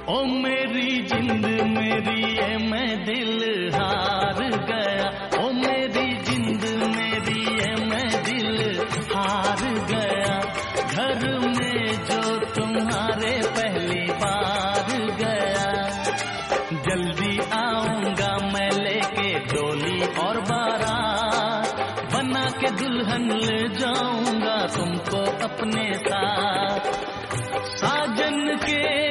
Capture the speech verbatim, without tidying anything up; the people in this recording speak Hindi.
ओ मेरी जिंद मेरी ये मैं दिल हार गया, ओ मेरी जिंद मेरी ये मैं दिल हार गया। घर में जो तुम्हारे पहली बार गया, जल्दी आऊंगा मैं लेके डोली और बारात, बना के दुल्हन ले जाऊंगा तुमको अपने साथ। साजन के